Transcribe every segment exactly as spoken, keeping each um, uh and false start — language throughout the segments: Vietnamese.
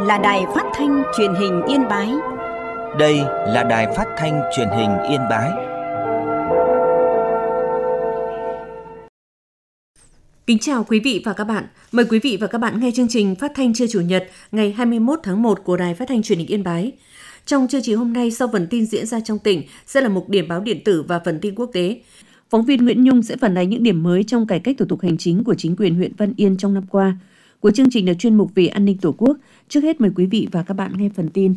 là Đài Phát thanh Truyền hình Yên Bái. Đây là Đài Phát thanh Truyền hình Yên Bái. Kính chào quý vị và các bạn. Mời quý vị và các bạn nghe chương trình Phát thanh trưa Chủ nhật ngày hai mươi mốt tháng một của Đài Phát thanh Truyền hình Yên Bái. Trong chương trình hôm nay, sau phần tin diễn ra trong tỉnh sẽ là mục điểm báo điện tử và phần tin quốc tế. Phóng viên Nguyễn Nhung sẽ phản ánh những điểm mới trong cải cách thủ tục hành chính của chính quyền huyện Văn Yên trong năm qua. Của chương trình là chuyên mục về an ninh Tổ quốc. Trước hết mời quý vị và các bạn nghe phần tin.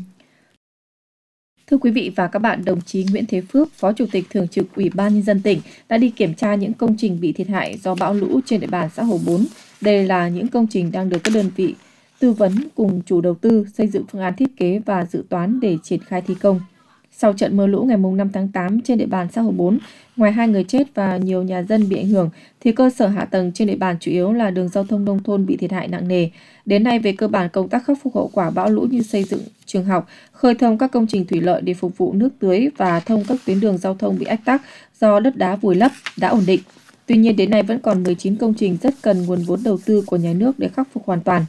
Thưa quý vị và các bạn, đồng chí Nguyễn Thế Phước, Phó Chủ tịch Thường trực Ủy ban Nhân dân tỉnh đã đi kiểm tra những công trình bị thiệt hại do bão lũ trên địa bàn xã Hồ Bốn. Đây là những công trình đang được các đơn vị tư vấn cùng chủ đầu tư xây dựng phương án thiết kế và dự toán để triển khai thi công. Sau trận mưa lũ ngày năm tháng tám trên địa bàn xã Hồ Bốn, ngoài hai người chết và nhiều nhà dân bị ảnh hưởng, thì cơ sở hạ tầng trên địa bàn chủ yếu là đường giao thông nông thôn bị thiệt hại nặng nề. Đến nay, về cơ bản công tác khắc phục hậu quả bão lũ như xây dựng trường học, khơi thông các công trình thủy lợi để phục vụ nước tưới và thông các tuyến đường giao thông bị ách tắc do đất đá vùi lấp đã ổn định. Tuy nhiên, đến nay vẫn còn mười chín công trình rất cần nguồn vốn đầu tư của nhà nước để khắc phục hoàn toàn.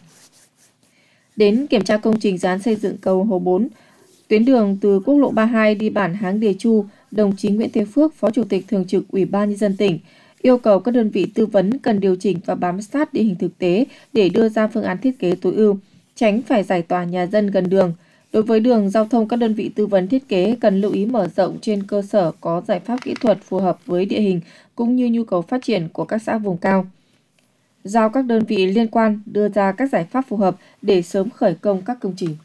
Đến kiểm tra công trình dự án xây dựng cầu Hồ Bốn, tuyến đường từ quốc lộ ba mươi hai đi bản Háng Đề Chu, đồng chí Nguyễn Thế Phước, Phó Chủ tịch Thường trực Ủy ban Nhân dân tỉnh, yêu cầu các đơn vị tư vấn cần điều chỉnh và bám sát địa hình thực tế để đưa ra phương án thiết kế tối ưu, tránh phải giải tỏa nhà dân gần đường. Đối với đường giao thông, các đơn vị tư vấn thiết kế cần lưu ý mở rộng trên cơ sở có giải pháp kỹ thuật phù hợp với địa hình cũng như nhu cầu phát triển của các xã vùng cao. Giao các đơn vị liên quan đưa ra các giải pháp phù hợp để sớm khởi công các công trình.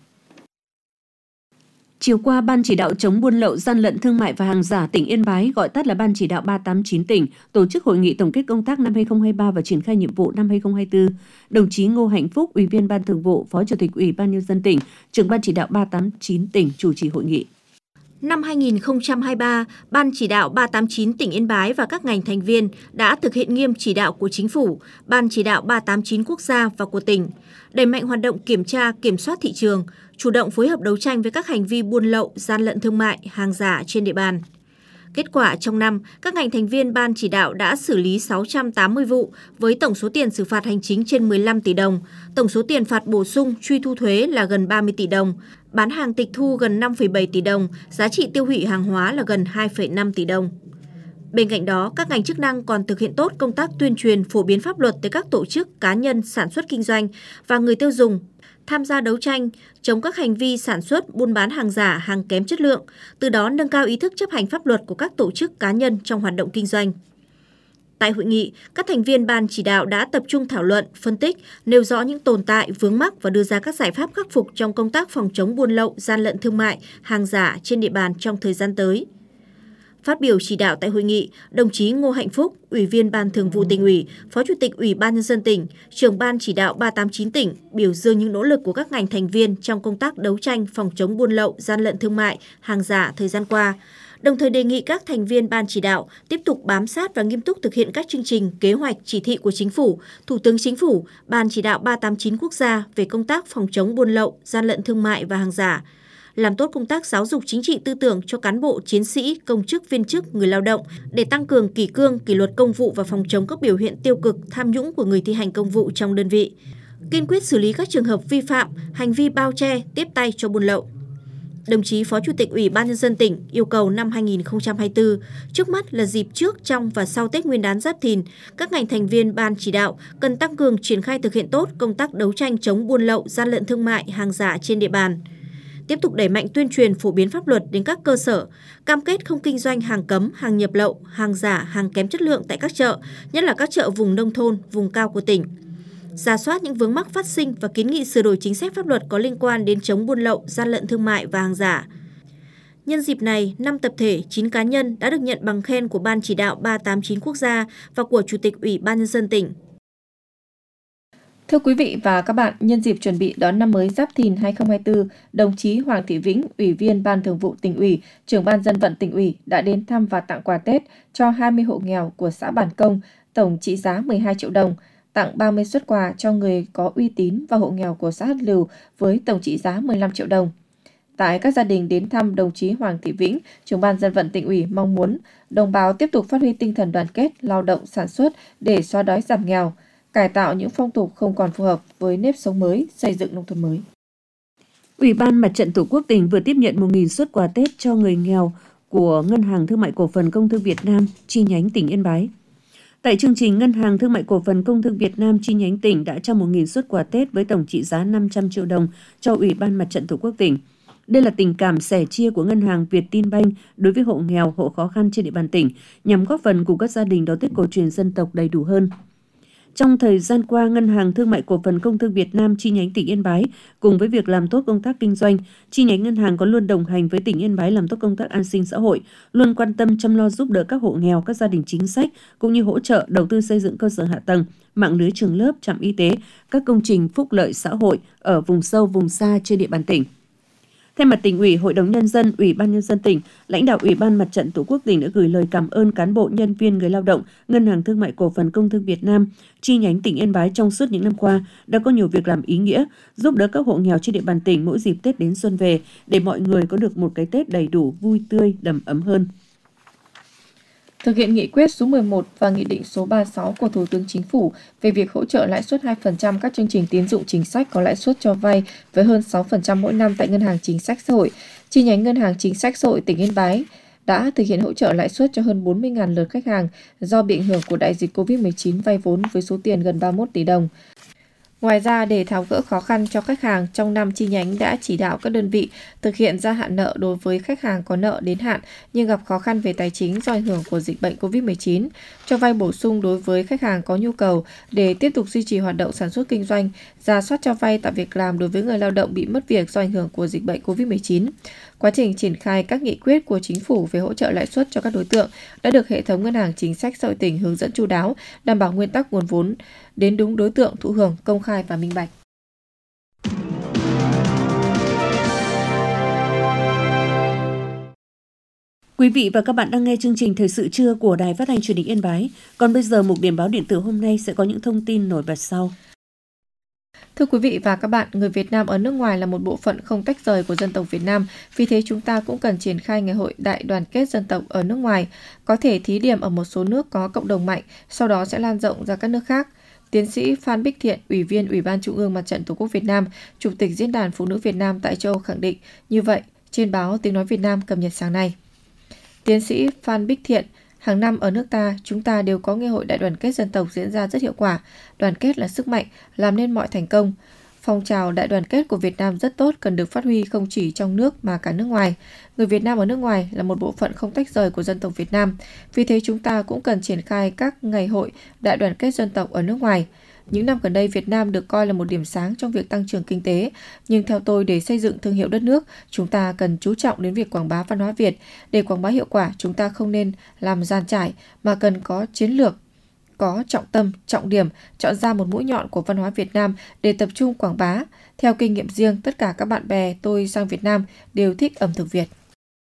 Chiều qua, Ban chỉ đạo chống buôn lậu, gian lận thương mại và hàng giả tỉnh Yên Bái, gọi tắt là Ban chỉ đạo ba tám chín tỉnh, tổ chức hội nghị tổng kết công tác năm hai không hai ba và triển khai nhiệm vụ năm hai không hai tư. Đồng chí Ngô Hạnh Phúc, Ủy viên Ban Thường vụ, Phó Chủ tịch Ủy ban Nhân dân tỉnh, trưởng Ban chỉ đạo ba tám chín tỉnh chủ trì hội nghị. Năm hai không hai ba, Ban chỉ đạo ba tám chín tỉnh Yên Bái và các ngành thành viên đã thực hiện nghiêm chỉ đạo của Chính phủ, Ban chỉ đạo ba tám chín quốc gia và của tỉnh, đẩy mạnh hoạt động kiểm tra, kiểm soát thị trường, chủ động phối hợp đấu tranh với các hành vi buôn lậu, gian lận thương mại, hàng giả trên địa bàn. Kết quả trong năm, các ngành thành viên Ban chỉ đạo đã xử lý sáu trăm tám mươi vụ với tổng số tiền xử phạt hành chính trên mười lăm tỷ đồng, tổng số tiền phạt bổ sung truy thu thuế là gần ba mươi tỷ đồng, bán hàng tịch thu gần năm phẩy bảy tỷ đồng, giá trị tiêu hủy hàng hóa là gần hai phẩy năm tỷ đồng. Bên cạnh đó, các ngành chức năng còn thực hiện tốt công tác tuyên truyền phổ biến pháp luật tới các tổ chức, cá nhân sản xuất kinh doanh và người tiêu dùng, tham gia đấu tranh, chống các hành vi sản xuất, buôn bán hàng giả, hàng kém chất lượng, từ đó nâng cao ý thức chấp hành pháp luật của các tổ chức cá nhân trong hoạt động kinh doanh. Tại hội nghị, các thành viên Ban chỉ đạo đã tập trung thảo luận, phân tích, nêu rõ những tồn tại, vướng mắc và đưa ra các giải pháp khắc phục trong công tác phòng chống buôn lậu, gian lận thương mại, hàng giả trên địa bàn trong thời gian tới. Phát biểu chỉ đạo tại hội nghị, đồng chí Ngô Hạnh Phúc, Ủy viên Ban Thường vụ Tỉnh ủy, Phó Chủ tịch Ủy ban Nhân dân tỉnh, trưởng Ban chỉ đạo ba tám chín tỉnh biểu dương những nỗ lực của các ngành thành viên trong công tác đấu tranh phòng chống buôn lậu, gian lận thương mại, hàng giả thời gian qua, đồng thời đề nghị các thành viên Ban chỉ đạo tiếp tục bám sát và nghiêm túc thực hiện các chương trình, kế hoạch, chỉ thị của Chính phủ, Thủ tướng Chính phủ, Ban chỉ đạo ba tám chín quốc gia về công tác phòng chống buôn lậu, gian lận thương mại và hàng giả, làm tốt công tác giáo dục chính trị tư tưởng cho cán bộ, chiến sĩ, công chức, viên chức, người lao động để tăng cường kỷ cương, kỷ luật công vụ và phòng chống các biểu hiện tiêu cực, tham nhũng của người thi hành công vụ trong đơn vị. Kiên quyết xử lý các trường hợp vi phạm, hành vi bao che, tiếp tay cho buôn lậu. Đồng chí Phó Chủ tịch Ủy ban Nhân dân tỉnh yêu cầu năm hai không hai tư, trước mắt là dịp trước, trong và sau Tết Nguyên đán Giáp Thìn, các ngành thành viên Ban chỉ đạo cần tăng cường triển khai thực hiện tốt công tác đấu tranh chống buôn lậu, gian lận thương mại, hàng giả trên địa bàn. Tiếp tục đẩy mạnh tuyên truyền phổ biến pháp luật đến các cơ sở, cam kết không kinh doanh hàng cấm, hàng nhập lậu, hàng giả, hàng kém chất lượng tại các chợ, nhất là các chợ vùng nông thôn, vùng cao của tỉnh. Rà soát những vướng mắc phát sinh và kiến nghị sửa đổi chính sách pháp luật có liên quan đến chống buôn lậu, gian lận thương mại và hàng giả. Nhân dịp này, năm tập thể, chín cá nhân đã được nhận bằng khen của Ban chỉ đạo ba tám chín quốc gia và của Chủ tịch Ủy ban Nhân dân tỉnh. Thưa quý vị và các bạn, nhân dịp chuẩn bị đón năm mới Giáp Thìn hai không hai tư, đồng chí Hoàng Thị Vĩnh, Ủy viên Ban Thường vụ Tỉnh ủy, trưởng Ban Dân vận Tỉnh ủy đã đến thăm và tặng quà Tết cho hai mươi hộ nghèo của xã Bản Công, tổng trị giá mười hai triệu đồng, tặng ba mươi suất quà cho người có uy tín và hộ nghèo của xã Hát Lừu với tổng trị giá mười lăm triệu đồng. Tại các gia đình đến thăm, đồng chí Hoàng Thị Vĩnh, trưởng Ban Dân vận Tỉnh ủy mong muốn đồng bào tiếp tục phát huy tinh thần đoàn kết, lao động, sản xuất để xóa đói giảm nghèo, cải tạo những phong tục không còn phù hợp với nếp sống mới, xây dựng nông thôn mới. Ủy ban Mặt trận Tổ quốc tỉnh vừa tiếp nhận một nghìn suất quà Tết cho người nghèo của Ngân hàng Thương mại Cổ phần Công thương Việt Nam chi nhánh tỉnh Yên Bái. Tại chương trình, Ngân hàng Thương mại Cổ phần Công thương Việt Nam chi nhánh tỉnh đã trao một nghìn suất quà Tết với tổng trị giá năm trăm triệu đồng cho Ủy ban Mặt trận Tổ quốc tỉnh. Đây là tình cảm sẻ chia của Ngân hàng Vietinbank đối với hộ nghèo, hộ khó khăn trên địa bàn tỉnh, nhằm góp phần cùng các gia đình đón Tết cổ truyền dân tộc đầy đủ hơn. Trong thời gian qua, Ngân hàng Thương mại Cổ phần Công thương Việt Nam chi nhánh tỉnh Yên Bái cùng với việc làm tốt công tác kinh doanh, chi nhánh ngân hàng có luôn đồng hành với tỉnh Yên Bái làm tốt công tác an sinh xã hội, luôn quan tâm chăm lo giúp đỡ các hộ nghèo, các gia đình chính sách cũng như hỗ trợ đầu tư xây dựng cơ sở hạ tầng, mạng lưới trường lớp, trạm y tế, các công trình phúc lợi xã hội ở vùng sâu, vùng xa trên địa bàn tỉnh. Thay mặt Tỉnh ủy, Hội đồng Nhân dân, Ủy ban Nhân dân tỉnh, lãnh đạo Ủy ban Mặt trận Tổ quốc tỉnh đã gửi lời cảm ơn cán bộ, nhân viên, người lao động, Ngân hàng Thương mại Cổ phần Công thương Việt Nam, chi nhánh tỉnh Yên Bái trong suốt những năm qua đã có nhiều việc làm ý nghĩa, giúp đỡ các hộ nghèo trên địa bàn tỉnh mỗi dịp Tết đến xuân về để mọi người có được một cái Tết đầy đủ, vui tươi, đầm ấm hơn. Thực hiện nghị quyết số mười một và nghị định số ba mươi sáu của Thủ tướng Chính phủ về việc hỗ trợ lãi suất hai phần trăm các chương trình tín dụng chính sách có lãi suất cho vay với hơn sáu phần trăm mỗi năm tại Ngân hàng Chính sách Xã hội, chi nhánh Ngân hàng Chính sách Xã hội tỉnh Yên Bái đã thực hiện hỗ trợ lãi suất cho hơn bốn mươi nghìn lượt khách hàng do bị ảnh hưởng của đại dịch covid mười chín vay vốn với số tiền gần ba mươi mốt tỷ đồng. Ngoài ra, để tháo gỡ khó khăn cho khách hàng, trong năm chi nhánh đã chỉ đạo các đơn vị thực hiện gia hạn nợ đối với khách hàng có nợ đến hạn nhưng gặp khó khăn về tài chính do ảnh hưởng của dịch bệnh covid mười chín, cho vay bổ sung đối với khách hàng có nhu cầu để tiếp tục duy trì hoạt động sản xuất kinh doanh, rà soát cho vay tạo việc làm đối với người lao động bị mất việc do ảnh hưởng của dịch bệnh covid mười chín. Quá trình triển khai các nghị quyết của Chính phủ về hỗ trợ lãi suất cho các đối tượng đã được hệ thống Ngân hàng Chính sách Xã hội tỉnh hướng dẫn chu đáo, đảm bảo nguyên tắc nguồn vốn đến đúng đối tượng thụ hưởng, công khai và minh bạch. Quý vị và các bạn đang nghe chương trình Thời sự trưa của Đài Phát thanh Truyền hình Yên Bái. Còn bây giờ, mục điểm báo điện tử hôm nay sẽ có những thông tin nổi bật sau. Thưa quý vị và các bạn, người Việt Nam ở nước ngoài là một bộ phận không tách rời của dân tộc Việt Nam, vì thế chúng ta cũng cần triển khai ngày hội đại đoàn kết dân tộc ở nước ngoài, có thể thí điểm ở một số nước có cộng đồng mạnh, sau đó sẽ lan rộng ra các nước khác. Tiến sĩ Phan Bích Thiện, Ủy viên Ủy ban Trung ương Mặt trận Tổ quốc Việt Nam, Chủ tịch Diễn đàn Phụ nữ Việt Nam tại châu Âu khẳng định như vậy trên báo Tiếng nói Việt Nam cập nhật sáng nay. Tiến sĩ Phan Bích Thiện, hàng năm ở nước ta, chúng ta đều có ngày hội đại đoàn kết dân tộc diễn ra rất hiệu quả. Đoàn kết là sức mạnh, làm nên mọi thành công. Phong trào đại đoàn kết của Việt Nam rất tốt, cần được phát huy không chỉ trong nước mà cả nước ngoài. Người Việt Nam ở nước ngoài là một bộ phận không tách rời của dân tộc Việt Nam. Vì thế chúng ta cũng cần triển khai các ngày hội đại đoàn kết dân tộc ở nước ngoài. Những năm gần đây, Việt Nam được coi là một điểm sáng trong việc tăng trưởng kinh tế. Nhưng theo tôi, để xây dựng thương hiệu đất nước, chúng ta cần chú trọng đến việc quảng bá văn hóa Việt. Để quảng bá hiệu quả, chúng ta không nên làm dàn trải, mà cần có chiến lược, có trọng tâm, trọng điểm, chọn ra một mũi nhọn của văn hóa Việt Nam để tập trung quảng bá. Theo kinh nghiệm riêng, tất cả các bạn bè tôi sang Việt Nam đều thích ẩm thực Việt.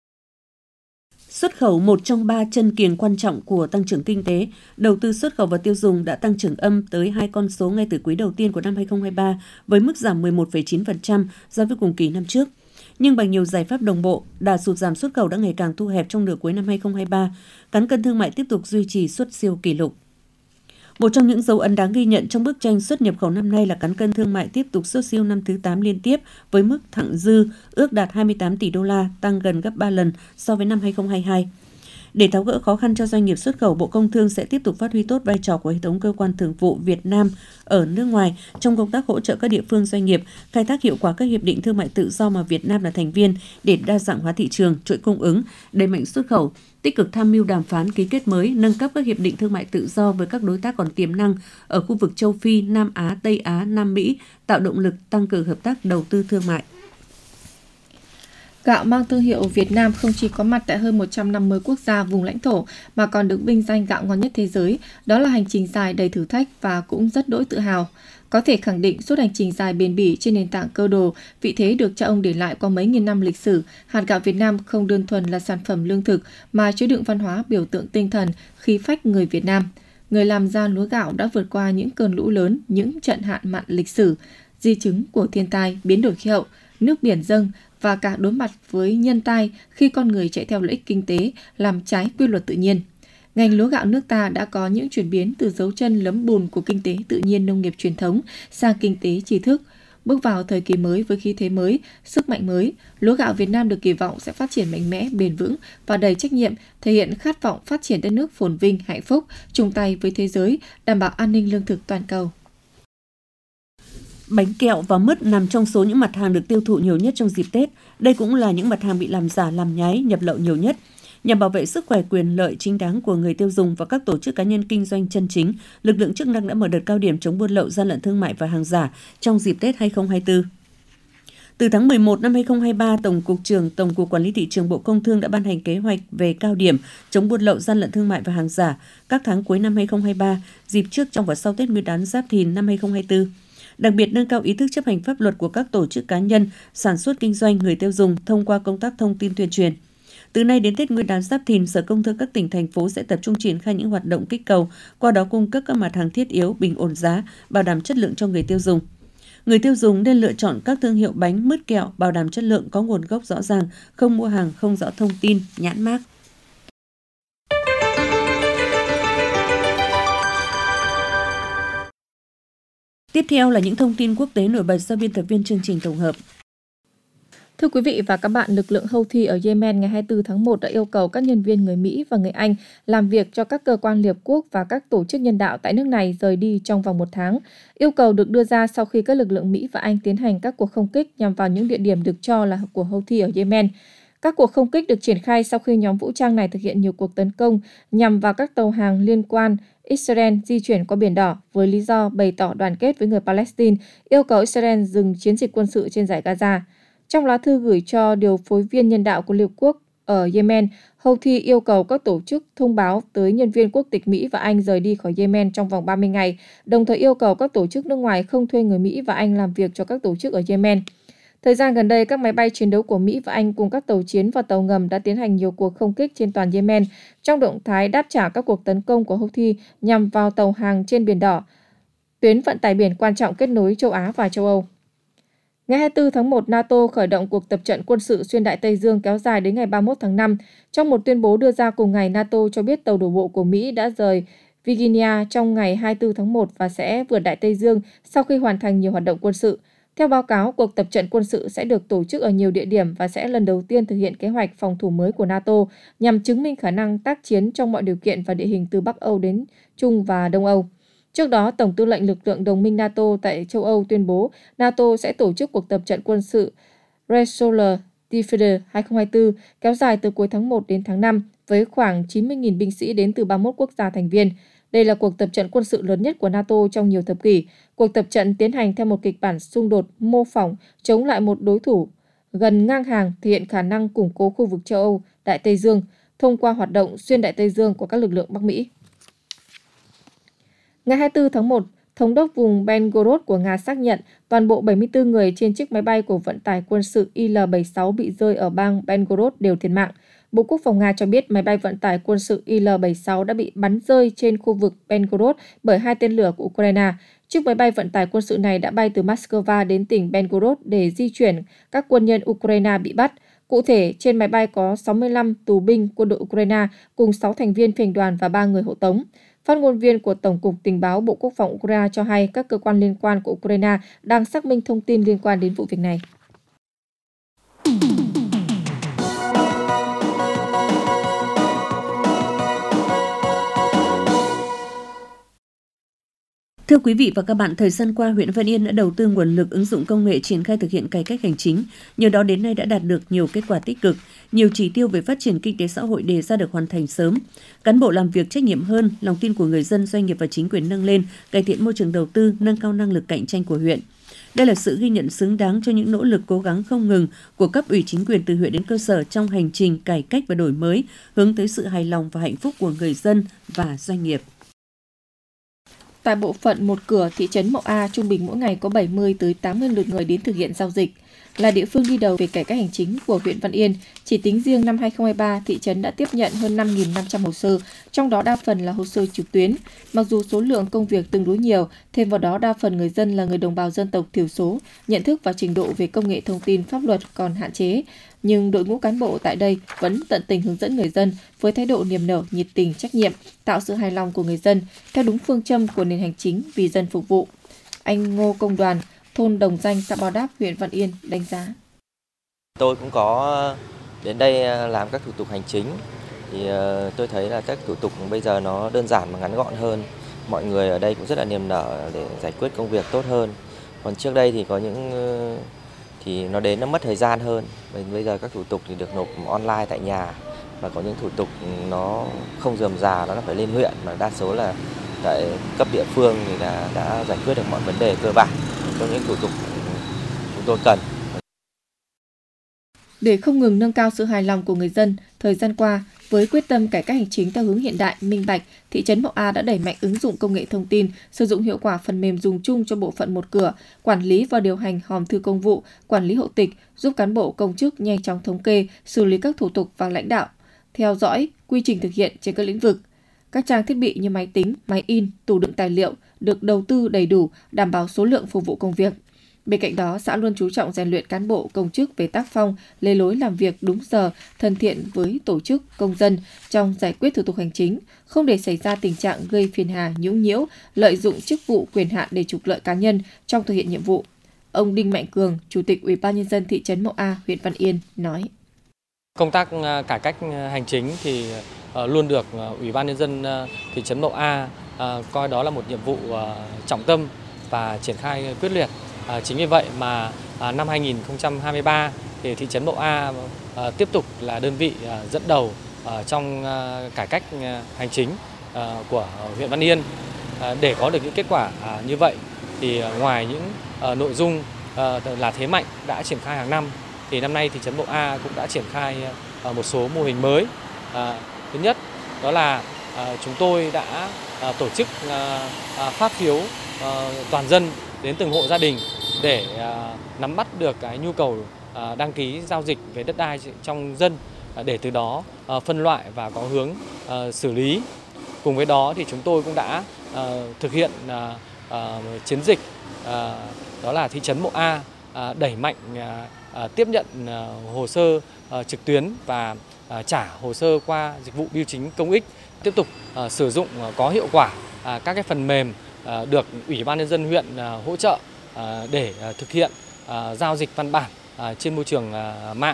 Xuất khẩu một trong ba chân kiềng quan trọng của tăng trưởng kinh tế, đầu tư xuất khẩu và tiêu dùng đã tăng trưởng âm tới hai con số ngay từ quý đầu tiên của năm hai không hai ba với mức giảm mười một phẩy chín phần trăm so với cùng kỳ năm trước. Nhưng bằng nhiều giải pháp đồng bộ, đà sụt giảm xuất khẩu đã ngày càng thu hẹp trong nửa cuối năm hai không hai ba, cán cân thương mại tiếp tục duy trì xuất siêu kỷ lục. Một trong những dấu ấn đáng ghi nhận trong bức tranh xuất nhập khẩu năm nay là cán cân thương mại tiếp tục xuất siêu năm thứ tám liên tiếp với mức thặng dư ước đạt hai mươi tám tỷ đô la, tăng gần gấp ba lần so với năm hai không hai hai. Để tháo gỡ khó khăn cho doanh nghiệp xuất khẩu, Bộ Công Thương sẽ tiếp tục phát huy tốt vai trò của hệ thống cơ quan thường vụ Việt Nam ở nước ngoài trong công tác hỗ trợ các địa phương doanh nghiệp khai thác hiệu quả các hiệp định thương mại tự do mà Việt Nam là thành viên để đa dạng hóa thị trường, chuỗi cung ứng, đẩy mạnh xuất khẩu, tích cực tham mưu đàm phán ký kết mới, nâng cấp các hiệp định thương mại tự do với các đối tác còn tiềm năng ở khu vực châu Phi, Nam Á, Tây Á, Nam Mỹ, tạo động lực tăng cường hợp tác đầu tư thương mại. Gạo mang thương hiệu Việt Nam không chỉ có mặt tại hơn một trăm năm mươi quốc gia vùng lãnh thổ mà còn được vinh danh gạo ngon nhất thế giới. Đó là hành trình dài đầy thử thách và cũng rất đỗi tự hào. Có thể khẳng định suốt hành trình dài bền bỉ trên nền tảng cơ đồ, vị thế được cha ông để lại qua mấy nghìn năm lịch sử, hạt gạo Việt Nam không đơn thuần là sản phẩm lương thực mà chứa đựng văn hóa, biểu tượng tinh thần, khí phách người Việt Nam. Người làm ra lúa gạo đã vượt qua những cơn lũ lớn, những trận hạn mặn lịch sử, di chứng của thiên tai, biến đổi khí hậu, nước biển dâng và cả đối mặt với nhân tai khi con người chạy theo lợi ích kinh tế làm trái quy luật tự nhiên. Ngành lúa gạo nước ta đã có những chuyển biến từ dấu chân lấm bùn của kinh tế tự nhiên nông nghiệp truyền thống sang kinh tế tri thức. Bước vào thời kỳ mới với khí thế mới, sức mạnh mới, lúa gạo Việt Nam được kỳ vọng sẽ phát triển mạnh mẽ, bền vững và đầy trách nhiệm, thể hiện khát vọng phát triển đất nước phồn vinh, hạnh phúc, chung tay với thế giới, đảm bảo an ninh lương thực toàn cầu. Bánh kẹo và mứt nằm trong số những mặt hàng được tiêu thụ nhiều nhất trong dịp Tết. Đây cũng là những mặt hàng bị làm giả, làm nhái, nhập lậu nhiều nhất. Nhằm bảo vệ sức khỏe, quyền lợi chính đáng của người tiêu dùng và các tổ chức cá nhân kinh doanh chân chính, lực lượng chức năng đã mở đợt cao điểm chống buôn lậu, gian lận thương mại và hàng giả trong dịp Tết hai không hai tư. Từ tháng mười một năm hai không hai ba, Tổng cục trưởng Tổng cục Quản lý thị trường Bộ Công Thương đã ban hành kế hoạch về cao điểm chống buôn lậu, gian lận thương mại và hàng giả các tháng cuối năm hai không hai ba, dịp trước, trong và sau Tết Nguyên đán Giáp Thìn năm hai không hai tư. Đặc biệt nâng cao ý thức chấp hành pháp luật của các tổ chức cá nhân, sản xuất kinh doanh, người tiêu dùng thông qua công tác thông tin tuyên truyền. Từ nay đến Tết Nguyên đán Giáp Thìn, Sở Công Thương các tỉnh, thành phố sẽ tập trung triển khai những hoạt động kích cầu, qua đó cung cấp các mặt hàng thiết yếu, bình ổn giá, bảo đảm chất lượng cho người tiêu dùng. Người tiêu dùng nên lựa chọn các thương hiệu bánh, mứt, kẹo bảo đảm chất lượng, có nguồn gốc rõ ràng, không mua hàng không rõ thông tin, nhãn mác. Tiếp theo là những thông tin quốc tế nổi bật do biên tập viên chương trình tổng hợp. Thưa quý vị và các bạn, lực lượng Houthi ở Yemen ngày hai mươi tư tháng một đã yêu cầu các nhân viên người Mỹ và người Anh làm việc cho các cơ quan Liên Hợp Quốc và các tổ chức nhân đạo tại nước này rời đi trong vòng một tháng. Yêu cầu được đưa ra sau khi các lực lượng Mỹ và Anh tiến hành các cuộc không kích nhằm vào những địa điểm được cho là của Houthi ở Yemen. Các cuộc không kích được triển khai sau khi nhóm vũ trang này thực hiện nhiều cuộc tấn công nhằm vào các tàu hàng liên quan Israel di chuyển qua Biển Đỏ với lý do bày tỏ đoàn kết với người Palestine, yêu cầu Israel dừng chiến dịch quân sự trên dải Gaza. Trong lá thư gửi cho điều phối viên nhân đạo của Liên Hợp Quốc ở Yemen, Houthi yêu cầu các tổ chức thông báo tới nhân viên quốc tịch Mỹ và Anh rời đi khỏi Yemen trong vòng ba mươi ngày, đồng thời yêu cầu các tổ chức nước ngoài không thuê người Mỹ và Anh làm việc cho các tổ chức ở Yemen. Thời gian gần đây, các máy bay chiến đấu của Mỹ và Anh cùng các tàu chiến và tàu ngầm đã tiến hành nhiều cuộc không kích trên toàn Yemen trong động thái đáp trả các cuộc tấn công của Houthi nhằm vào tàu hàng trên Biển Đỏ, tuyến vận tải biển quan trọng kết nối châu Á và châu Âu. Ngày hai mươi tư tháng một, NATO khởi động cuộc tập trận quân sự xuyên Đại Tây Dương kéo dài đến ngày ba mươi mốt tháng năm. Trong một tuyên bố đưa ra cùng ngày, NATO cho biết tàu đổ bộ của Mỹ đã rời Virginia trong ngày hai mươi tư tháng một và sẽ vượt Đại Tây Dương sau khi hoàn thành nhiều hoạt động quân sự. Theo báo cáo, cuộc tập trận quân sự sẽ được tổ chức ở nhiều địa điểm và sẽ lần đầu tiên thực hiện kế hoạch phòng thủ mới của NATO nhằm chứng minh khả năng tác chiến trong mọi điều kiện và địa hình từ Bắc Âu đến Trung và Đông Âu. Trước đó, Tổng tư lệnh lực lượng đồng minh NATO tại châu Âu tuyên bố NATO sẽ tổ chức cuộc tập trận quân sự Resolute Defender hai không hai tư kéo dài từ cuối tháng một đến tháng năm với khoảng chín mươi nghìn binh sĩ đến từ ba mươi mốt quốc gia thành viên. Đây là cuộc tập trận quân sự lớn nhất của NATO trong nhiều thập kỷ. Cuộc tập trận tiến hành theo một kịch bản xung đột mô phỏng chống lại một đối thủ gần ngang hàng, thể hiện khả năng củng cố khu vực châu Âu, Đại Tây Dương thông qua hoạt động xuyên Đại Tây Dương của các lực lượng Bắc Mỹ. Ngày hai mươi tư tháng một, Thống đốc vùng Belgorod của Nga xác nhận toàn bộ bảy mươi tư người trên chiếc máy bay của vận tải quân sự I L bảy mươi sáu bị rơi ở bang Belgorod đều thiệt mạng. Bộ Quốc phòng Nga cho biết máy bay vận tải quân sự I L bảy mươi sáu đã bị bắn rơi trên khu vực Belgorod bởi hai tên lửa của Ukraine. Chiếc máy bay vận tải quân sự này đã bay từ Moscow đến tỉnh Belgorod để di chuyển các quân nhân Ukraine bị bắt. Cụ thể, trên máy bay có sáu mươi lăm tù binh quân đội Ukraine cùng sáu thành viên phi hành đoàn và ba người hộ tống. Phát ngôn viên của Tổng cục Tình báo Bộ Quốc phòng Ukraine cho hay các cơ quan liên quan của Ukraine đang xác minh thông tin liên quan đến vụ việc này. Thưa quý vị và các bạn, thời gian qua, huyện Văn Yên đã đầu tư nguồn lực ứng dụng công nghệ triển khai thực hiện cải cách hành chính. Nhờ đó đến nay đã đạt được nhiều kết quả tích cực, nhiều chỉ tiêu về phát triển kinh tế xã hội đề ra được hoàn thành sớm. Cán bộ làm việc trách nhiệm hơn, lòng tin của người dân, doanh nghiệp và chính quyền nâng lên, cải thiện môi trường đầu tư, nâng cao năng lực cạnh tranh của huyện. Đây là sự ghi nhận xứng đáng cho những nỗ lực cố gắng không ngừng của cấp ủy chính quyền từ huyện đến cơ sở trong hành trình cải cách và đổi mới, hướng tới sự hài lòng và hạnh phúc của người dân và doanh nghiệp. Tại bộ phận Một Cửa, thị trấn Mậu A, trung bình mỗi ngày có bảy mươi tới tám mươi lượt người đến thực hiện giao dịch. Là địa phương đi đầu về cải cách hành chính của huyện Văn Yên, chỉ tính riêng năm hai không hai ba, thị trấn đã tiếp nhận hơn năm nghìn năm trăm hồ sơ, trong đó đa phần là hồ sơ trực tuyến. Mặc dù số lượng công việc tương đối nhiều, thêm vào đó đa phần người dân là người đồng bào dân tộc thiểu số, nhận thức và trình độ về công nghệ thông tin pháp luật còn hạn chế. Nhưng đội ngũ cán bộ tại đây vẫn tận tình hướng dẫn người dân với thái độ niềm nở, nhiệt tình, trách nhiệm, tạo sự hài lòng của người dân theo đúng phương châm của nền hành chính vì dân phục vụ. Anh Ngô Công Đoàn, thôn Đồng Danh, xã Bào Đáp, huyện Văn Yên đánh giá. Tôi cũng có đến đây làm các thủ tục hành chính, thì tôi thấy là các thủ tục bây giờ nó đơn giản và ngắn gọn hơn. Mọi người ở đây cũng rất là niềm nở để giải quyết công việc tốt hơn. Còn trước đây thì có những thì nó đến nó mất thời gian hơn. Bây giờ các thủ tục thì được nộp online tại nhà, và có những thủ tục nó không rườm rà, nó phải lên huyện, mà đa số là tại cấp địa phương thì là đã giải quyết được mọi vấn đề cơ bản trong những thủ tục chúng tôi cần. Để không ngừng nâng cao sự hài lòng của người dân, thời gian qua, với quyết tâm cải cách hành chính theo hướng hiện đại, minh bạch, thị trấn Mậu A đã đẩy mạnh ứng dụng công nghệ thông tin, sử dụng hiệu quả phần mềm dùng chung cho bộ phận một cửa, quản lý và điều hành hòm thư công vụ, quản lý hộ tịch, giúp cán bộ công chức nhanh chóng thống kê, xử lý các thủ tục và lãnh đạo, theo dõi quy trình thực hiện trên các lĩnh vực. Các trang thiết bị như máy tính, máy in, tủ đựng tài liệu được đầu tư đầy đủ, đảm bảo số lượng phục vụ công việc. Bên cạnh đó, xã luôn chú trọng rèn luyện cán bộ công chức về tác phong, lề lối làm việc đúng giờ, thân thiện với tổ chức, công dân trong giải quyết thủ tục hành chính, không để xảy ra tình trạng gây phiền hà, nhũng nhiễu, lợi dụng chức vụ quyền hạn để trục lợi cá nhân trong thực hiện nhiệm vụ. Ông Đinh Mạnh Cường, Chủ tịch Ủy ban Nhân dân thị trấn Mậu A, huyện Văn Yên nói: Công tác cải cách hành chính thì luôn được Ủy ban Nhân dân thị trấn Mậu A coi đó là một nhiệm vụ trọng tâm và triển khai quyết liệt. À, chính vì vậy mà à, năm hai nghìn không trăm hai mươi ba thì thị trấn Mậu A à, tiếp tục là đơn vị à, dẫn đầu à, trong à, cải cách à, hành chính à, của huyện Văn Yên. À, để có được những kết quả à, như vậy thì à, ngoài những à, nội dung à, là thế mạnh đã triển khai hàng năm, thì năm nay thị trấn Mậu A cũng đã triển khai à, một số mô hình mới. À, thứ nhất đó là à, chúng tôi đã à, tổ chức à, à, phát phiếu à, toàn dân đến từng hộ gia đình để uh, nắm bắt được cái nhu cầu uh, đăng ký giao dịch về đất đai trong dân, uh, để từ đó uh, phân loại và có hướng uh, xử lý. Cùng với đó thì chúng tôi cũng đã uh, thực hiện uh, uh, chiến dịch uh, đó là thị trấn Mậu A uh, đẩy mạnh uh, uh, tiếp nhận uh, hồ sơ uh, trực tuyến và uh, trả hồ sơ qua dịch vụ bưu chính công ích, tiếp tục uh, sử dụng uh, có hiệu quả uh, các cái phần mềm được Ủy ban Nhân dân huyện hỗ trợ để thực hiện giao dịch văn bản trên môi trường mạng,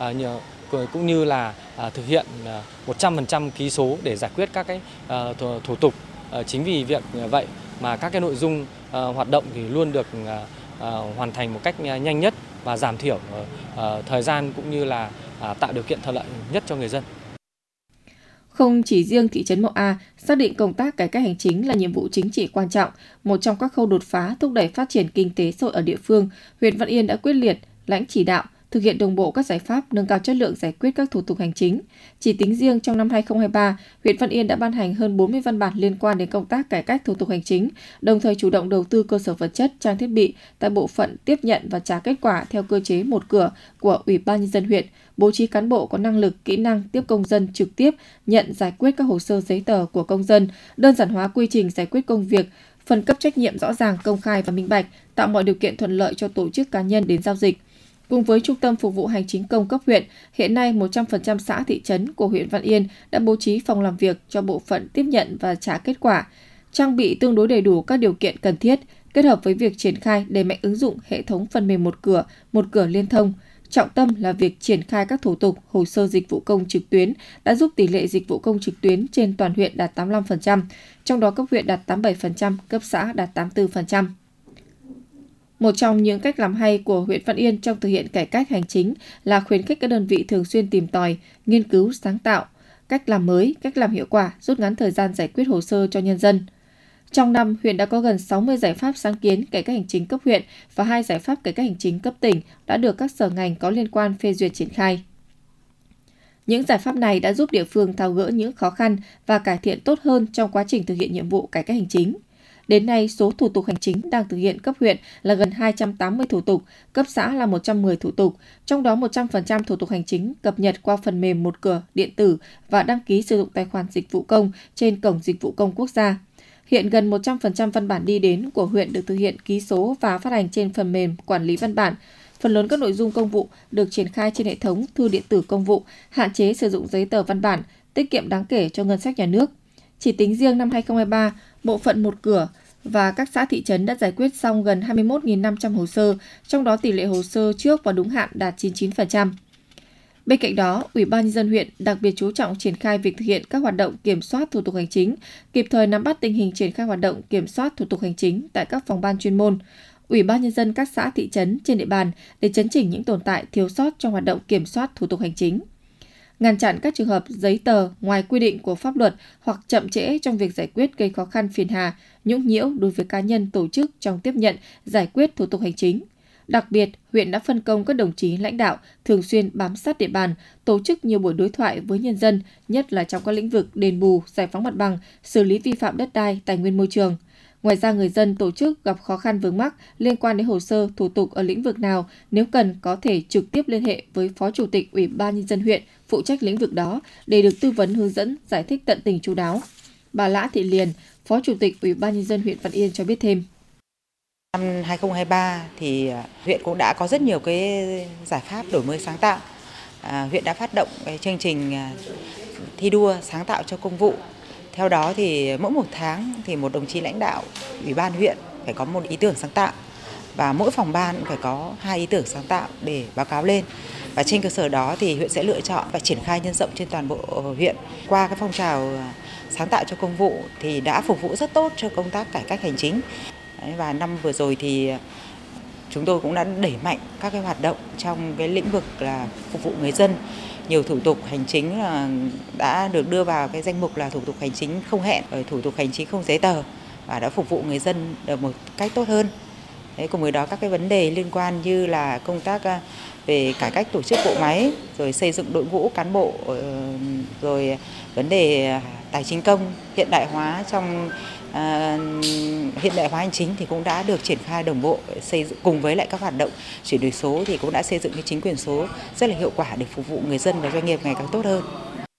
cũng như là thực hiện một trăm phần trăm ký số để giải quyết các cái thủ tục. Chính vì việc vậy mà các cái nội dung hoạt động thì luôn được hoàn thành một cách nhanh nhất và giảm thiểu thời gian, cũng như là tạo điều kiện thuận lợi nhất cho người dân. Không chỉ riêng thị trấn Mậu A, xác định công tác cải cách hành chính là nhiệm vụ chính trị quan trọng, một trong các khâu đột phá thúc đẩy phát triển kinh tế xã hội ở địa phương, huyện Văn Yên đã quyết liệt, lãnh chỉ đạo, thực hiện đồng bộ các giải pháp nâng cao chất lượng giải quyết các thủ tục hành chính. Chỉ tính riêng trong năm hai nghìn không trăm hai mươi ba, huyện Văn Yên đã ban hành hơn bốn mươi văn bản liên quan đến công tác cải cách thủ tục hành chính, đồng thời chủ động đầu tư cơ sở vật chất, trang thiết bị tại bộ phận tiếp nhận và trả kết quả theo cơ chế một cửa của Ủy ban Nhân dân huyện, bố trí cán bộ có năng lực, kỹ năng tiếp công dân trực tiếp nhận giải quyết các hồ sơ giấy tờ của công dân, đơn giản hóa quy trình giải quyết công việc, phân cấp trách nhiệm rõ ràng, công khai và minh bạch, tạo mọi điều kiện thuận lợi cho tổ chức cá nhân đến giao dịch. Cùng với Trung tâm Phục vụ Hành chính công cấp huyện, hiện nay một trăm phần trăm xã thị trấn của huyện Văn Yên đã bố trí phòng làm việc cho bộ phận tiếp nhận và trả kết quả, trang bị tương đối đầy đủ các điều kiện cần thiết, kết hợp với việc triển khai đẩy mạnh ứng dụng hệ thống phần mềm một cửa, một cửa liên thông. Trọng tâm là việc triển khai các thủ tục, hồ sơ dịch vụ công trực tuyến đã giúp tỷ lệ dịch vụ công trực tuyến trên toàn huyện đạt tám mươi lăm phần trăm, trong đó cấp huyện đạt tám mươi bảy phần trăm, cấp xã đạt tám mươi tư phần trăm. Một trong những cách làm hay của huyện Văn Yên trong thực hiện cải cách hành chính là khuyến khích các đơn vị thường xuyên tìm tòi, nghiên cứu, sáng tạo, cách làm mới, cách làm hiệu quả, rút ngắn thời gian giải quyết hồ sơ cho nhân dân. Trong năm, huyện đã có gần sáu mươi giải pháp sáng kiến cải cách hành chính cấp huyện và hai giải pháp cải cách hành chính cấp tỉnh đã được các sở ngành có liên quan phê duyệt triển khai. Những giải pháp này đã giúp địa phương tháo gỡ những khó khăn và cải thiện tốt hơn trong quá trình thực hiện nhiệm vụ cải cách hành chính. Đến nay, số thủ tục hành chính đang thực hiện cấp huyện là gần hai trăm tám mươi thủ tục, cấp xã là một trăm mười thủ tục, trong đó một trăm phần trăm thủ tục hành chính cập nhật qua phần mềm một cửa điện tử và đăng ký sử dụng tài khoản dịch vụ công trên Cổng Dịch vụ Công Quốc gia. Hiện gần một trăm phần trăm văn bản đi đến của huyện được thực hiện ký số và phát hành trên phần mềm quản lý văn bản. Phần lớn các nội dung công vụ được triển khai trên hệ thống thư điện tử công vụ, hạn chế sử dụng giấy tờ văn bản, tiết kiệm đáng kể cho ngân sách nhà nước. Chỉ tính riêng năm hai nghìn không trăm hai mươi ba, bộ phận một cửa và các xã thị trấn đã giải quyết xong gần hai mươi mốt nghìn năm trăm hồ sơ, trong đó tỷ lệ hồ sơ trước và đúng hạn đạt chín mươi chín phần trăm. Bên cạnh đó, Ủy ban Nhân dân huyện đặc biệt chú trọng triển khai việc thực hiện các hoạt động kiểm soát thủ tục hành chính, kịp thời nắm bắt tình hình triển khai hoạt động kiểm soát thủ tục hành chính tại các phòng ban chuyên môn, Ủy ban Nhân dân các xã thị trấn trên địa bàn để chấn chỉnh những tồn tại thiếu sót trong hoạt động kiểm soát thủ tục hành chính. Ngăn chặn các trường hợp giấy tờ ngoài quy định của pháp luật hoặc chậm trễ trong việc giải quyết gây khó khăn phiền hà, nhũng nhiễu đối với cá nhân tổ chức trong tiếp nhận, giải quyết thủ tục hành chính. Đặc biệt, huyện đã phân công các đồng chí lãnh đạo thường xuyên bám sát địa bàn, tổ chức nhiều buổi đối thoại với nhân dân, nhất là trong các lĩnh vực đền bù, giải phóng mặt bằng, xử lý vi phạm đất đai, tài nguyên môi trường. Ngoài ra, người dân tổ chức gặp khó khăn vướng mắc liên quan đến hồ sơ, thủ tục ở lĩnh vực nào, nếu cần có thể trực tiếp liên hệ với Phó Chủ tịch Ủy ban Nhân dân huyện phụ trách lĩnh vực đó để được tư vấn hướng dẫn, giải thích tận tình chu đáo. Bà Lã Thị Liền, Phó Chủ tịch Ủy ban Nhân dân huyện Văn Yên cho biết thêm. Năm hai không hai ba thì huyện cũng đã có rất nhiều cái giải pháp đổi mới sáng tạo. À, huyện đã phát động cái chương trình thi đua sáng tạo cho công vụ. Theo đó thì mỗi một tháng thì một đồng chí lãnh đạo Ủy ban huyện phải có một ý tưởng sáng tạo và mỗi phòng ban cũng phải có hai ý tưởng sáng tạo để báo cáo lên. Và trên cơ sở đó thì huyện sẽ lựa chọn và triển khai nhân rộng trên toàn bộ huyện. Qua cái phong trào sáng tạo cho công vụ thì đã phục vụ rất tốt cho công tác cải cách hành chính. Và năm vừa rồi thì chúng tôi cũng đã đẩy mạnh các cái hoạt động trong cái lĩnh vực là phục vụ người dân. Nhiều thủ tục hành chính đã được đưa vào cái danh mục là thủ tục hành chính không hẹn, thủ tục hành chính không giấy tờ và đã phục vụ người dân được một cách tốt hơn. Thế cùng với đó các cái vấn đề liên quan như là công tác về cải cách tổ chức bộ máy, rồi xây dựng đội ngũ cán bộ, rồi vấn đề tài chính công, hiện đại hóa trong À, hiện đại hóa hành chính thì cũng đã được triển khai đồng bộ, xây dựng cùng với lại các hoạt động chuyển đổi số thì cũng đã xây dựng cái chính quyền số rất là hiệu quả để phục vụ người dân và doanh nghiệp ngày càng tốt hơn.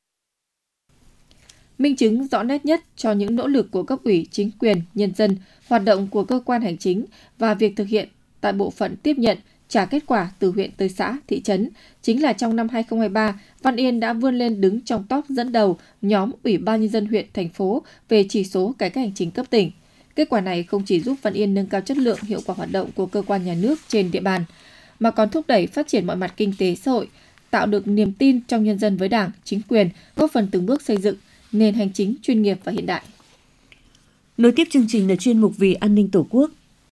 Minh chứng rõ nét nhất cho những nỗ lực của cấp ủy, chính quyền, nhân dân, hoạt động của cơ quan hành chính và việc thực hiện tại bộ phận tiếp nhận, trả kết quả từ huyện tới xã, thị trấn, chính là trong năm hai không hai ba, Văn Yên đã vươn lên đứng trong top dẫn đầu nhóm Ủy ban Nhân dân huyện, thành phố về chỉ số cải cách hành chính cấp tỉnh. Kết quả này không chỉ giúp Văn Yên nâng cao chất lượng, hiệu quả hoạt động của cơ quan nhà nước trên địa bàn, mà còn thúc đẩy phát triển mọi mặt kinh tế xã hội, tạo được niềm tin trong nhân dân với Đảng, chính quyền, góp phần từng bước xây dựng nền hành chính chuyên nghiệp và hiện đại. Nối tiếp chương trình là chuyên mục Vì an ninh Tổ quốc.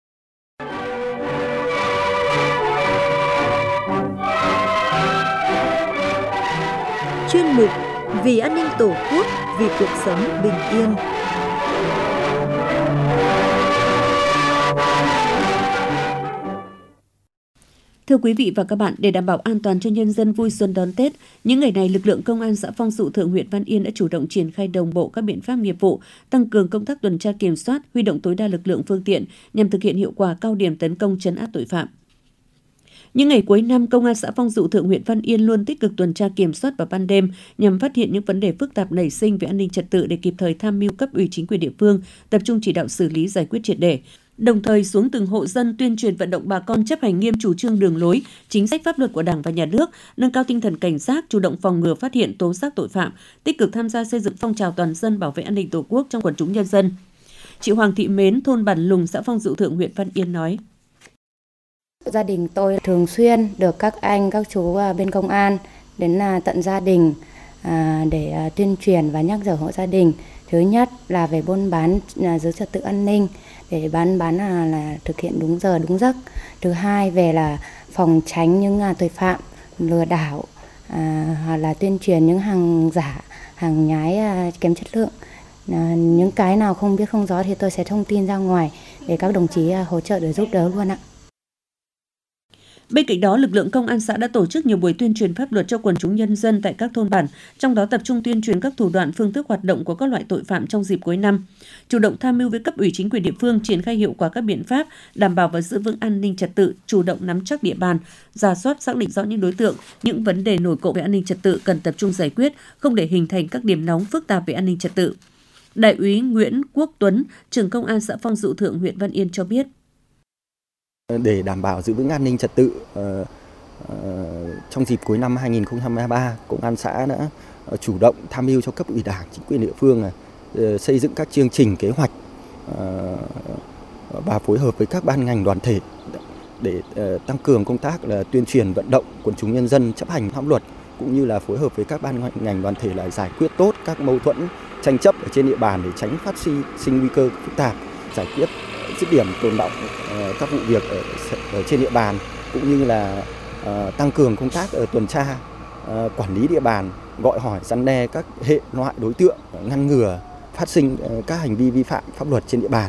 Chuyên mục Vì an ninh Tổ quốc, vì cuộc sống bình yên. Thưa quý vị và các bạn, để đảm bảo an toàn cho nhân dân vui xuân đón Tết, những ngày này lực lượng công an xã Phong Dụ Thượng, huyện Văn Yên đã chủ động triển khai đồng bộ các biện pháp nghiệp vụ, tăng cường công tác tuần tra kiểm soát, huy động tối đa lực lượng phương tiện nhằm thực hiện hiệu quả cao điểm tấn công trấn áp tội phạm. Những ngày cuối năm, Công an xã Phong Dụ Thượng, huyện Văn Yên luôn tích cực tuần tra kiểm soát vào ban đêm nhằm phát hiện những vấn đề phức tạp nảy sinh về an ninh trật tự để kịp thời tham mưu cấp ủy chính quyền địa phương, tập trung chỉ đạo xử lý giải quyết triệt để. Đồng thời xuống từng hộ dân tuyên truyền vận động bà con chấp hành nghiêm chủ trương đường lối, chính sách pháp luật của Đảng và Nhà nước, nâng cao tinh thần cảnh giác, chủ động phòng ngừa phát hiện tố giác tội phạm, tích cực tham gia xây dựng phong trào toàn dân bảo vệ an ninh Tổ quốc trong quần chúng nhân dân. Chị Hoàng Thị Mến, thôn Bản Lùng, xã Phong Dụ Thượng, huyện Văn Yên nói: Gia đình tôi thường xuyên được các anh, các chú bên công an đến là tận gia đình để tuyên truyền và nhắc nhở hộ gia đình. Thứ nhất là về buôn bán giữ trật tự an ninh, để bán bán là, là thực hiện đúng giờ đúng giấc. Thứ hai về là phòng tránh những tội phạm lừa đảo, à, hoặc là tuyên truyền những hàng giả, hàng nhái à, kém chất lượng. À, những cái nào không biết không rõ thì tôi sẽ thông tin ra ngoài để các đồng chí à, hỗ trợ để giúp đỡ luôn ạ. Bên cạnh đó, lực lượng công an xã đã tổ chức nhiều buổi tuyên truyền pháp luật cho quần chúng nhân dân tại các thôn bản, trong đó tập trung tuyên truyền các thủ đoạn, phương thức hoạt động của các loại tội phạm trong dịp cuối năm, chủ động tham mưu với cấp ủy chính quyền địa phương triển khai hiệu quả các biện pháp đảm bảo và giữ vững an ninh trật tự, chủ động nắm chắc địa bàn, rà soát xác định rõ những đối tượng, những vấn đề nổi cộm về an ninh trật tự cần tập trung giải quyết, không để hình thành các điểm nóng phức tạp về an ninh trật tự. Đại úy Nguyễn Quốc Tuấn, trưởng công an xã Phong Dụ Thượng, huyện Văn Yên cho biết: Để đảm bảo giữ vững an ninh trật tự uh, uh, trong dịp cuối năm hai không hai ba, Công an xã đã uh, chủ động tham mưu cho cấp ủy Đảng, chính quyền địa phương uh, xây dựng các chương trình kế hoạch và phối hợp với các ban ngành đoàn thể để tăng cường công tác là tuyên truyền vận động quần chúng nhân dân chấp hành pháp luật, cũng như là phối hợp với các ban ngành đoàn thể là giải quyết tốt các mâu thuẫn tranh chấp ở trên địa bàn để tránh phát sinh sinh nguy cơ phức tạp, giải quyết dứt điểm tồn đọng các vụ việc ở, ở trên địa bàn, cũng như là uh, tăng cường công tác ở tuần tra, uh, quản lý địa bàn, gọi hỏi răn đe các hệ loại đối tượng, ngăn ngừa phát sinh uh, các hành vi vi phạm pháp luật trên địa bàn.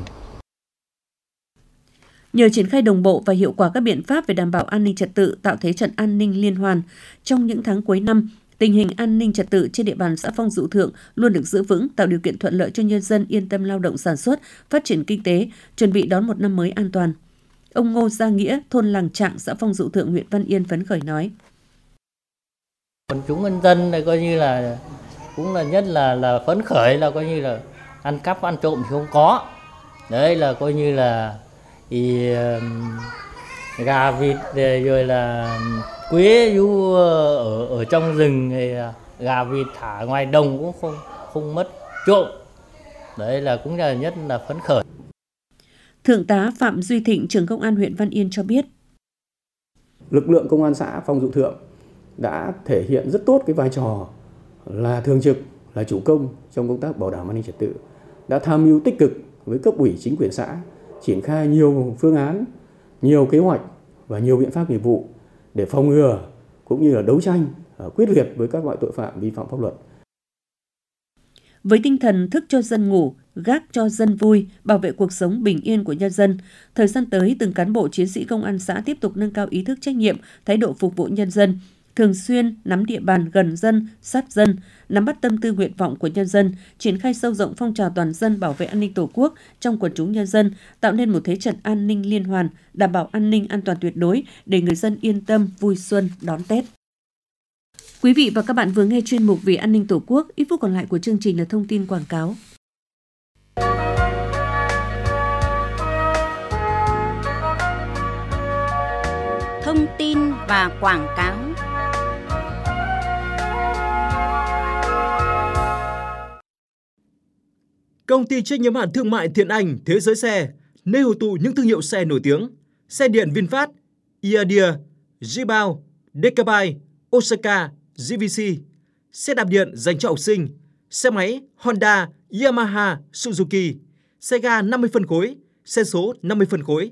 Nhờ triển khai đồng bộ và hiệu quả các biện pháp về đảm bảo an ninh trật tự, tạo thế trận an ninh liên hoàn, trong những tháng cuối năm, tình hình an ninh trật tự trên địa bàn xã Phong Dụ Thượng luôn được giữ vững, tạo điều kiện thuận lợi cho nhân dân yên tâm lao động sản xuất, phát triển kinh tế, chuẩn bị đón một năm mới an toàn. Ông Ngô Gia Nghĩa, thôn Làng Trạng, xã Phong Dụ Thượng, huyện Văn Yên phấn khởi nói: Quần chúng nhân dân này coi như là cũng là nhất là là phấn khởi, là coi như là ăn cắp ăn trộm thì không có. Đấy là coi như là thì gà vịt rồi là quế du ở ở trong rừng thì gà vịt thả ngoài đồng cũng không không mất trộm. Đấy là cũng là nhất là phấn khởi. Thượng tá Phạm Duy Thịnh, trưởng công an huyện Văn Yên cho biết: Lực lượng công an xã Phong Dụ Thượng đã thể hiện rất tốt cái vai trò là thường trực, là chủ công trong công tác bảo đảm an ninh trật tự, đã tham mưu tích cực với cấp ủy chính quyền xã, triển khai nhiều phương án, nhiều kế hoạch và nhiều biện pháp nghiệp vụ để phòng ngừa cũng như là đấu tranh quyết liệt với các loại tội phạm vi phạm pháp luật. Với tinh thần thức cho dân ngủ, gác cho dân vui, bảo vệ cuộc sống bình yên của nhân dân, thời gian tới từng cán bộ chiến sĩ công an xã tiếp tục nâng cao ý thức trách nhiệm, thái độ phục vụ nhân dân, thường xuyên nắm địa bàn gần dân, sát dân, nắm bắt tâm tư nguyện vọng của nhân dân, triển khai sâu rộng phong trào toàn dân bảo vệ an ninh Tổ quốc trong quần chúng nhân dân, tạo nên một thế trận an ninh liên hoàn, đảm bảo an ninh an toàn tuyệt đối để người dân yên tâm vui xuân đón Tết. Quý vị và các bạn vừa nghe chuyên mục Vì an ninh Tổ quốc, ít phút còn lại của chương trình là thông tin quảng cáo. Thông tin và quảng cáo. Công ty trách nhiệm hữu hạn thương mại Thiện Anh Thế Giới Xe, nơi hội tụ những thương hiệu xe nổi tiếng, xe điện VinFast, Iadia, Jibao, Decabai, Osaka, giê vê xê, xe đạp điện dành cho học sinh, xe máy Honda, Yamaha, Suzuki, xe ga năm mươi phân khối, xe số năm mươi phân khối,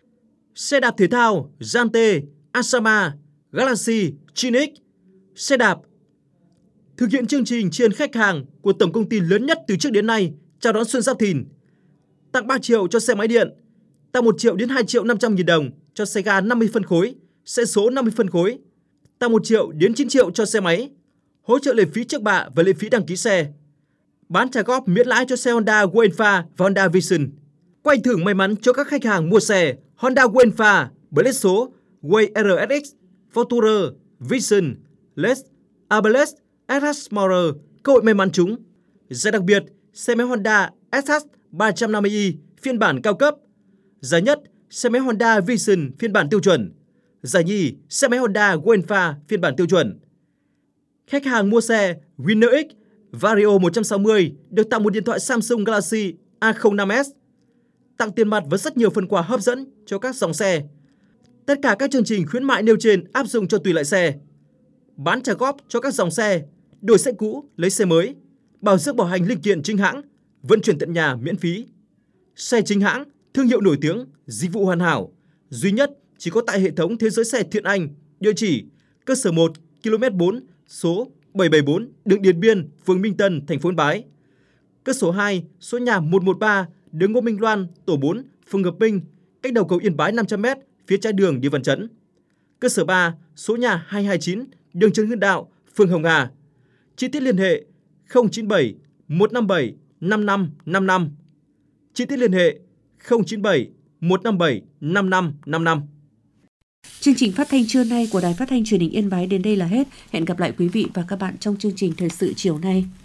xe đạp thể thao Jante, Asama, Galaxy, Chinix, xe đạp. Thực hiện chương trình tri ân khách hàng của tổng công ty lớn nhất từ trước đến nay chào đón Xuân Giáp Thìn, tặng ba triệu cho xe máy điện, tặng một triệu đến hai triệu năm trăm nghìn đồng cho xe ga năm mươi phân khối, xe số năm mươi phân khối, tặng một triệu đến chín triệu cho xe máy, hỗ trợ lệ phí trước bạ và lệ phí đăng ký xe, bán trả góp miễn lãi cho xe Honda Wainfa và Honda Vision, quay thưởng may mắn cho các khách hàng mua xe Honda Wainfa, Blade số Way rờ ét ích, Fortuner, Vision, Lex, Abales, ét hát Explorer, cơ hội may mắn trúng. Giải đặc biệt, xe máy Honda ét hát ba trăm năm mươi i phiên bản cao cấp. Giải nhất, xe máy Honda Vision phiên bản tiêu chuẩn. Giải nhì, xe máy Honda Wainfa phiên bản tiêu chuẩn. Khách hàng mua xe Winner X Vario một trăm sáu mươi được tặng một điện thoại Samsung Galaxy A không năm S, tặng tiền mặt với rất nhiều phần quà hấp dẫn cho các dòng xe. Tất cả các chương trình khuyến mại nêu trên áp dụng cho tùy loại xe. Bán trả góp cho các dòng xe, đổi xe cũ lấy xe mới, bảo dưỡng bảo hành linh kiện chính hãng, vận chuyển tận nhà miễn phí. Xe chính hãng, thương hiệu nổi tiếng, dịch vụ hoàn hảo, duy nhất chỉ có tại hệ thống Thế Giới Xe Thiện Anh, địa chỉ cơ sở một, ki lô mét bốn, số bảy bảy bốn, đường Điện Biên, phường Minh Tân, thành phố Yên Bái. Cơ sở hai, số nhà một một ba, đường Ngô Minh Loan, tổ bốn, phường Hợp Minh, cách đầu cầu Yên Bái năm trăm mét, phía trái đường đi Văn Chấn. Cơ sở ba, số nhà hai hai chín, đường Trần Hưng Đạo, phường Hồng Hà. Chi tiết liên hệ không chín bảy một năm bảy năm năm năm năm. Chi tiết liên hệ không chín bảy một năm bảy năm năm năm năm. Chương trình phát thanh trưa nay của Đài Phát thanh Truyền hình Yên Bái đến đây là hết. Hẹn gặp lại quý vị và các bạn trong chương trình thời sự chiều nay.